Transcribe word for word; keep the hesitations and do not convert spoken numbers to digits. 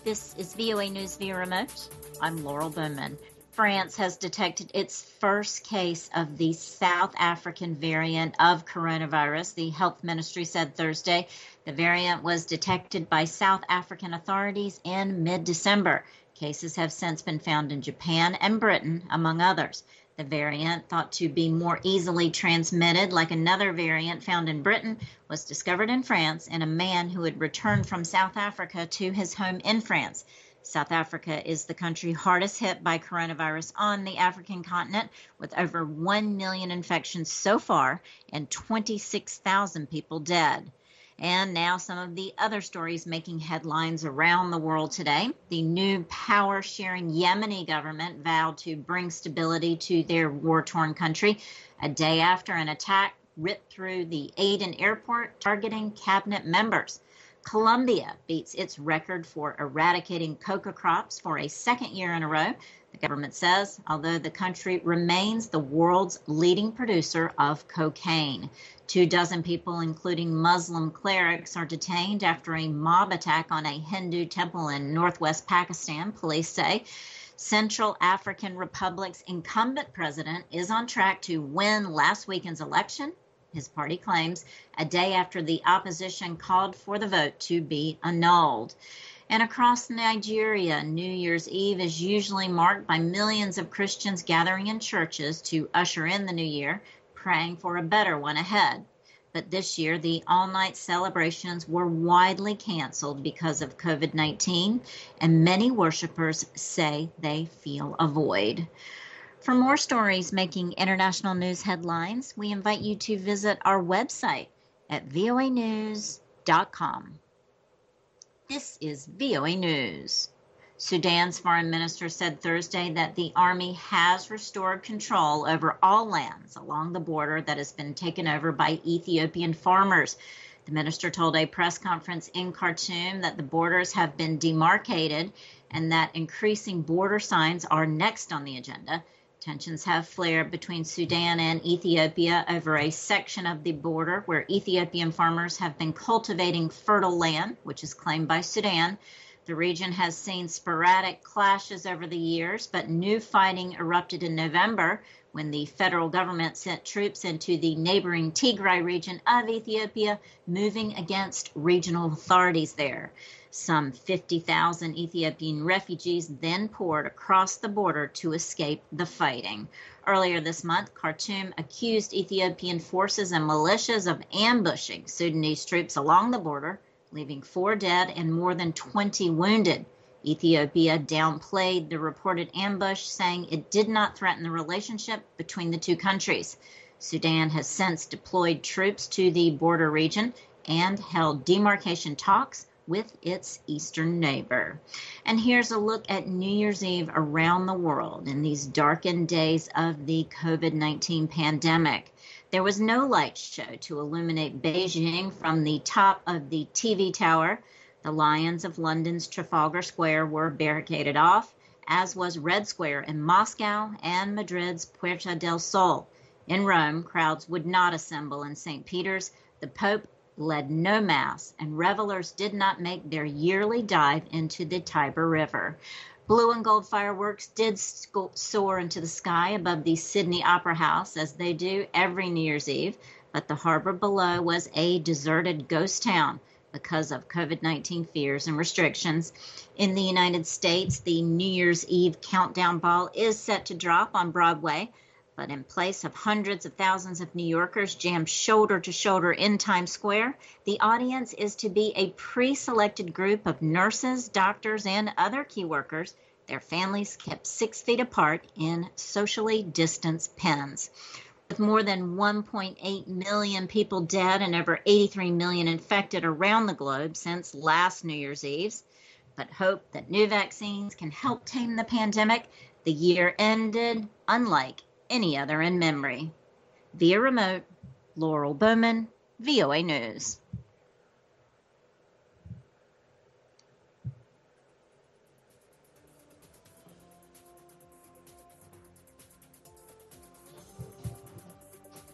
This is V O A News via remote. I'm Laurel Bowman. France has detected its first case of the South African variant of coronavirus. The health ministry said Thursday the variant was detected by South African authorities in mid-December. Cases have since been found in Japan and Britain, among others. The variant, thought to be more easily transmitted like another variant found in Britain, was discovered in France in a man who had returned from South Africa to his home in France. South Africa is the country hardest hit by coronavirus on the African continent, with over one million infections so far and twenty-six thousand people dead. And now some of the other stories making headlines around the world today. The new power-sharing Yemeni government vowed to bring stability to their war-torn country a day after an attack ripped through the Aden airport, targeting cabinet members. Colombia beats its record for eradicating coca crops for a second year in a row, the government says, although the country remains the world's leading producer of cocaine. Two dozen people, including Muslim clerics, are detained after a mob attack on a Hindu temple in northwest Pakistan, police say. Central African Republic's incumbent president is on track to win last weekend's election, his party claims, a day after the opposition called for the vote to be annulled. And across Nigeria, New Year's Eve is usually marked by millions of Christians gathering in churches to usher in the new year, praying for a better one ahead. But this year, the all-night celebrations were widely canceled because of COVID nineteen, and many worshipers say they feel a void. For more stories making international news headlines, we invite you to visit our website at V O A news dot com. This is V O A News. Sudan's foreign minister said Thursday that the army has restored control over all lands along the border that has been taken over by Ethiopian farmers. The minister told a press conference in Khartoum that the borders have been demarcated and that increasing border signs are next on the agenda. Tensions have flared between Sudan and Ethiopia over a section of the border where Ethiopian farmers have been cultivating fertile land, which is claimed by Sudan. The region has seen sporadic clashes over the years, but new fighting erupted in November when the federal government sent troops into the neighboring Tigray region of Ethiopia, moving against regional authorities there. Some fifty thousand Ethiopian refugees then poured across the border to escape the fighting. Earlier this month, Khartoum accused Ethiopian forces and militias of ambushing Sudanese troops along the border, leaving four dead and more than twenty wounded. Ethiopia downplayed the reported ambush, saying it did not threaten the relationship between the two countries. Sudan has since deployed troops to the border region and held demarcation talks with its eastern neighbor. And here's a look at New Year's Eve around the world in these darkened days of the COVID nineteen pandemic. There was no light show to illuminate Beijing from the top of the T V tower. The Lions of London's Trafalgar Square were barricaded off, as was Red Square in Moscow and Madrid's Puerta del Sol. In Rome, crowds would not assemble in Saint Peter's. The Pope led no mass, and revelers did not make their yearly dive into the Tiber River. Blue and gold fireworks did soar into the sky above the Sydney Opera House, as they do every New Year's Eve, but the harbor below was a deserted ghost town because of COVID nineteen fears and restrictions. In the United States, the New Year's Eve countdown ball is set to drop on Broadway, but in place of hundreds of thousands of New Yorkers jammed shoulder to shoulder in Times Square, the audience is to be a pre-selected group of nurses, doctors, and other key workers, their families kept six feet apart in socially distanced pens. With more than one point eight million people dead and over eighty-three million infected around the globe since last New Year's Eve, but hope that new vaccines can help tame the pandemic, the year ended unlike any other in memory. Via remote, Laurel Bowman, V O A News.